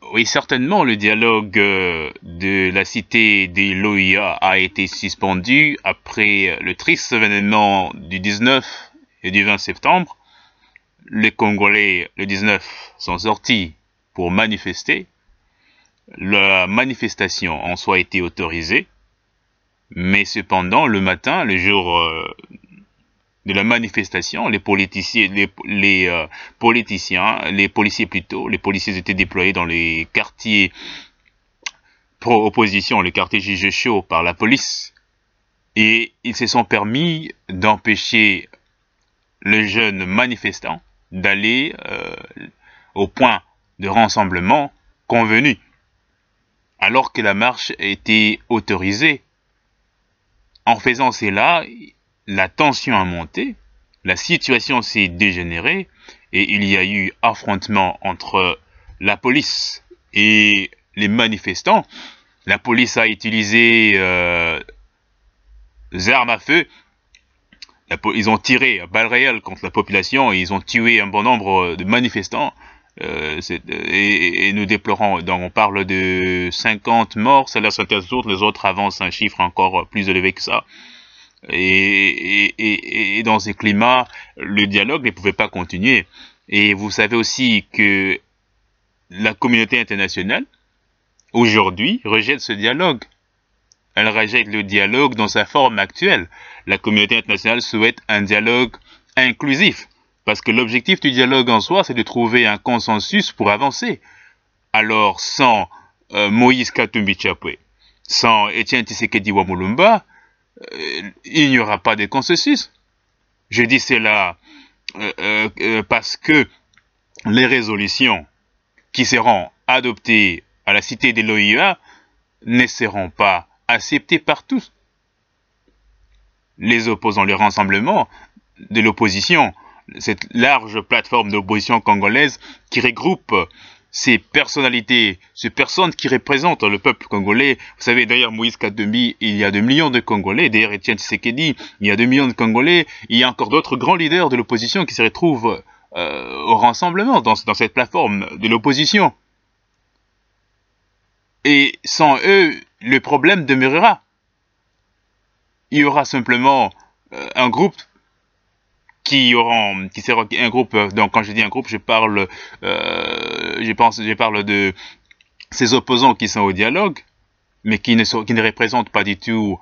Oui, certainement, le dialogue de la cité des Loya a été suspendu après le triste événement du 19 et du 20 septembre. Les Congolais, le 19, sont sortis pour manifester. La manifestation en soi a été autorisée, mais cependant, le matin, le jour de la manifestation, les policiers étaient déployés dans les quartiers pro-opposition, les quartiers jugés chauds par la police, et ils se sont permis d'empêcher les jeunes manifestants d'aller au point de rassemblement convenu, alors que la marche était autorisée. En faisant cela, la tension a monté, la situation s'est dégénérée, et il y a eu affrontement entre la police et les manifestants. La police a utilisé des armes à feu. Ils ont tiré à balles réelles contre la population et ils ont tué un bon nombre de manifestants. Et nous déplorons, donc on parle de 50 morts, ça laisse certains autres, les autres avancent un chiffre encore plus élevé que ça. Et dans ces climats, le dialogue ne pouvait pas continuer. Et vous savez aussi que la communauté internationale, aujourd'hui, rejette ce dialogue. Elle rejette le dialogue dans sa forme actuelle. La communauté internationale souhaite un dialogue inclusif. Parce que l'objectif du dialogue en soi, c'est de trouver un consensus pour avancer. Alors, sans Moïse Katumbi Chapwe, sans Etienne Tshisekedi Wamulumba, il n'y aura pas de consensus. Je dis cela parce que les résolutions qui seront adoptées à la cité de l'OIA ne seront pas acceptées par tous. Les opposants, le rassemblement de l'opposition, cette large plateforme d'opposition congolaise qui regroupe ces personnalités, ces personnes qui représentent le peuple congolais. Vous savez, d'ailleurs, Moïse Katumbi, il y a 2 millions de Congolais. D'ailleurs, Etienne Tshisekedi, il y a 2 millions de Congolais. Il y a encore d'autres grands leaders de l'opposition qui se retrouvent au rassemblement dans cette plateforme de l'opposition. Et sans eux, le problème demeurera. Il y aura simplement un groupe un groupe, donc quand je dis un groupe, je parle de ces opposants qui sont au dialogue, mais qui ne représentent pas du tout,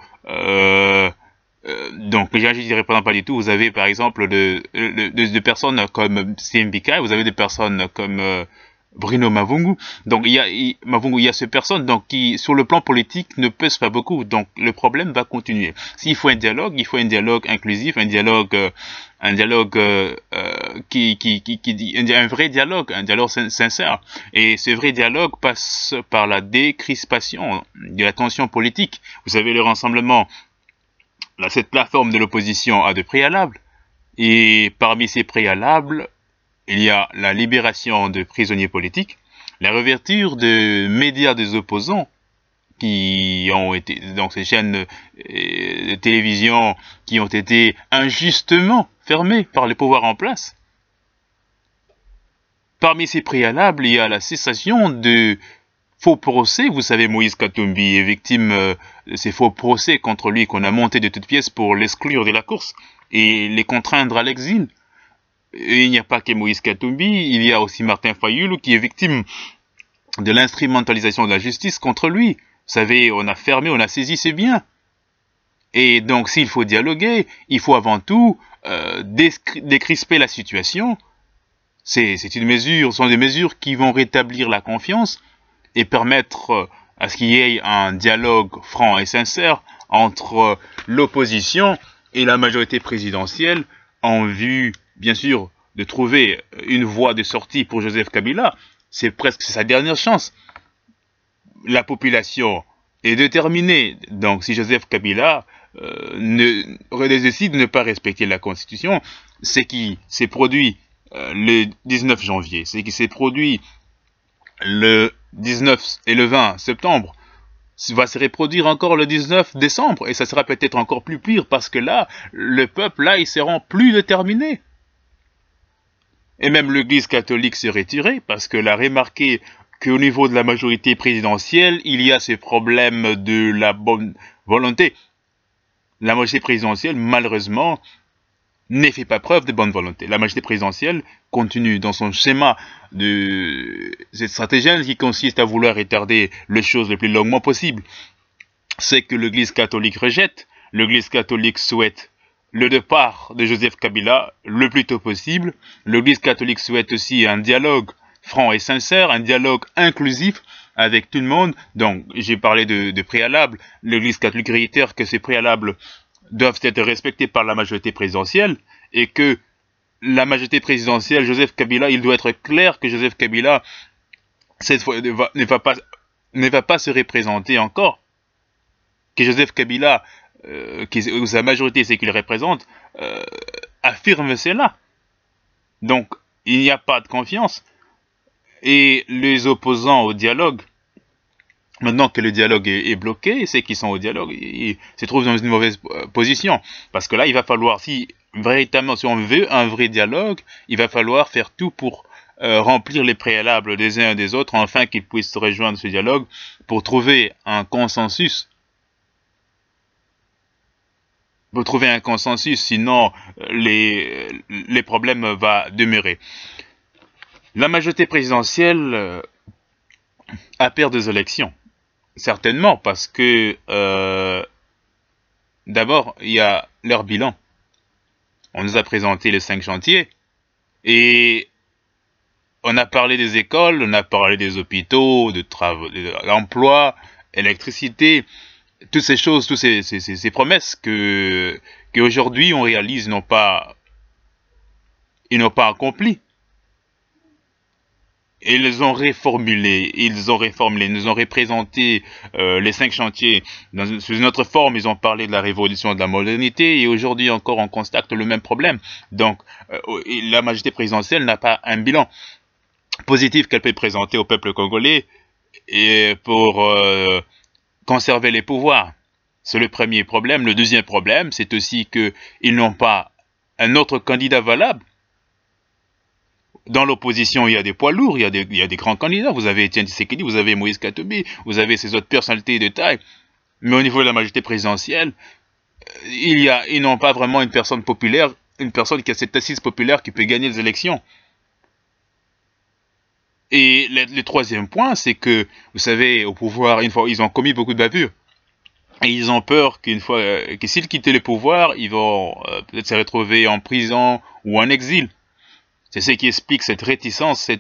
donc je ne représente pas du tout. Vous avez par exemple des personnes comme CMBK, vous avez des personnes comme Bruno Mavungu. Donc il y a ces personnes donc qui sur le plan politique ne pèsent pas beaucoup. Donc le problème va continuer. S'il faut un dialogue, il faut un dialogue inclusif, un vrai dialogue, un dialogue sincère. Et ce vrai dialogue passe par la décrispation de la tension politique. Vous savez, le rassemblement, cette plateforme de l'opposition a des préalables. Et parmi ces préalables, il y a la libération de prisonniers politiques, la réouverture de médias des opposants qui ont été, donc ces chaînes de télévision qui ont été injustement fermées par les pouvoirs en place. Parmi ces préalables, il y a la cessation de faux procès. Vous savez, Moïse Katumbi est victime de ces faux procès contre lui qu'on a monté de toutes pièces pour l'exclure de la course et les contraindre à l'exil. Et il n'y a pas que Moïse Katumbi, il y a aussi Martin Fayulu qui est victime de l'instrumentalisation de la justice contre lui. Vous savez, on a fermé, on a saisi ses biens. Et donc, s'il faut dialoguer, il faut avant tout décrisper la situation. Ce sont des mesures qui vont rétablir la confiance et permettre à ce qu'il y ait un dialogue franc et sincère entre l'opposition et la majorité présidentielle en vue, bien sûr, de trouver une voie de sortie pour Joseph Kabila. C'est presque sa dernière chance. La population est déterminée. Donc, si Joseph Kabila décide de ne pas respecter la Constitution, ce qui s'est produit le 19 janvier, ce qui s'est produit le 19 et le 20 septembre, va se reproduire encore le 19 décembre, et ça sera peut-être encore plus pire, parce que là, le peuple, là, ils seront plus déterminés. Et même l'Église catholique s'est retirée, parce qu'elle a remarqué qu'au niveau de la majorité présidentielle, il y a ces problèmes de la bonne volonté. La majorité présidentielle, malheureusement, ne fait pas preuve de bonne volonté. La majorité présidentielle continue dans son schéma de cette stratégie qui consiste à vouloir retarder les choses le plus longuement possible. C'est que l'Église catholique rejette. L'Église catholique souhaite le départ de Joseph Kabila le plus tôt possible. L'Église catholique souhaite aussi un dialogue franc et sincère, un dialogue inclusif avec tout le monde. Donc, j'ai parlé de préalables. L'Église catholique réitère que ces préalables doivent être respectés par la majorité présidentielle et que la majorité présidentielle, Joseph Kabila, il doit être clair que Joseph Kabila, cette fois, ne va pas se représenter encore. Que Joseph Kabila, sa majorité, c'est qu'il représente, affirme cela. Donc, il n'y a pas de confiance. Et les opposants au dialogue, maintenant que le dialogue est bloqué, ceux qui sont au dialogue, ils se trouvent dans une mauvaise position. Parce que là, il va falloir, si véritablement, si on veut un vrai dialogue, il va falloir faire tout pour remplir les préalables des uns et des autres, afin qu'ils puissent se rejoindre ce dialogue, pour trouver un consensus. Pour trouver un consensus, sinon les problèmes vont demeurer. La majorité présidentielle a perdu des élections. Certainement, parce que d'abord, il y a leur bilan. On nous a présenté les 5 chantiers et on a parlé des écoles, on a parlé des hôpitaux, de travaux, d'emploi, électricité, toutes ces choses, toutes ces promesses qu'aujourd'hui on réalise, ils n'ont pas accompli. Et ils ont reformulé, nous ont représenté les 5 chantiers sous une autre forme. Ils ont parlé de la révolution de la modernité et aujourd'hui encore on constate le même problème. Donc la majorité présidentielle n'a pas un bilan positif qu'elle peut présenter au peuple congolais et pour conserver les pouvoirs. C'est le premier problème. Le deuxième problème, c'est aussi qu'ils n'ont pas un autre candidat valable. Dans l'opposition, il y a des poids lourds, il y a des grands candidats. Vous avez Etienne Tshisekedi, vous avez Moïse Katumbi, vous avez ces autres personnalités de taille. Mais au niveau de la majorité présidentielle, ils n'ont pas vraiment une personne populaire, une personne qui a cette assise populaire qui peut gagner les élections. Et le troisième point, c'est que, vous savez, au pouvoir, une fois, ils ont commis beaucoup de bavures. Et ils ont peur qu'une fois, que s'ils quittent le pouvoir, ils vont peut-être se retrouver en prison ou en exil. C'est ce qui explique cette réticence,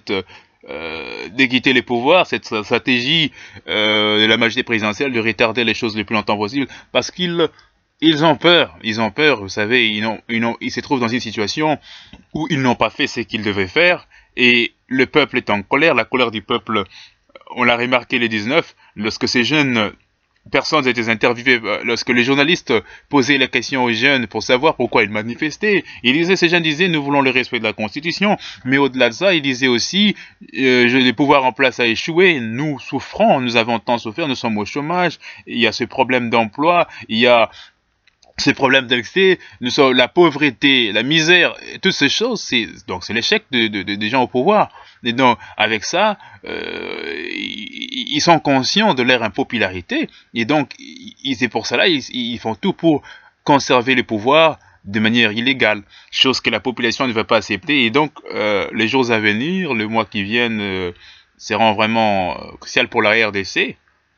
de quitter les pouvoirs, cette stratégie de la majorité présidentielle de retarder les choses le plus longtemps possible, parce qu'ils ont peur, vous savez, ils se trouvent dans une situation où ils n'ont pas fait ce qu'ils devaient faire, et le peuple est en colère, la colère du peuple, on l'a remarqué les 19, lorsque ces jeunes personnes étaient interviewées, lorsque les journalistes posaient la question aux jeunes pour savoir pourquoi ils manifestaient, ces jeunes disaient, nous voulons le respect de la Constitution, mais au-delà de ça, ils disaient aussi, le pouvoir en place a échoué, nous souffrons, nous avons tant souffert, nous sommes au chômage, il y a ce problème d'emploi, il y a ces problèmes d'accès, la pauvreté, la misère, toutes ces choses, c'est l'échec des gens au pouvoir. Et donc, avec ça, ils sont conscients de leur impopularité, et donc, c'est pour cela, ils font tout pour conserver le pouvoir de manière illégale, chose que la population ne va pas accepter, et donc, les jours à venir, les mois qui viennent, seront vraiment cruciaux pour la RDC.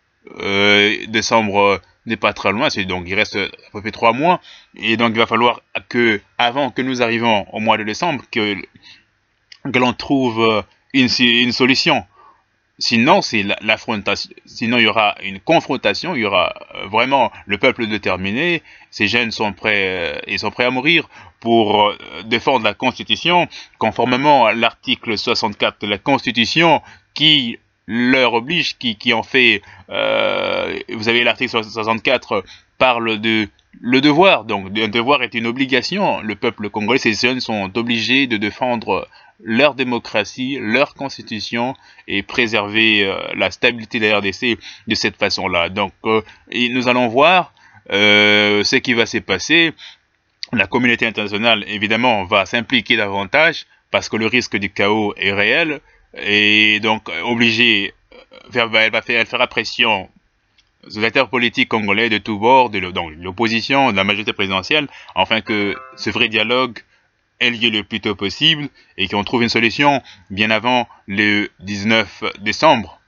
Décembre n'est pas très loin, donc il reste à peu près 3 mois, et donc il va falloir avant que nous arrivions au mois de décembre, que l'on trouve une solution. Sinon, c'est l'affrontation. Sinon, il y aura une confrontation, il y aura vraiment le peuple déterminé. Ces jeunes sont prêts, ils sont prêts à mourir pour défendre la Constitution, conformément à l'article 64 de la Constitution, qui leur oblige, qui en fait, vous avez l'article 64 parle de le devoir, donc un devoir est une obligation. Le peuple congolais, ces jeunes sont obligés de défendre leur démocratie, leur constitution et préserver la stabilité de la RDC de cette façon-là. Donc, nous allons voir ce qui va se passer. La communauté internationale, évidemment, va s'impliquer davantage parce que le risque du chaos est réel. et donc obligée, elle fera pression aux acteurs politiques congolais de tous bords, donc l'opposition, de la majorité présidentielle, afin que ce vrai dialogue ait lieu le plus tôt possible et qu'on trouve une solution bien avant le 19 décembre.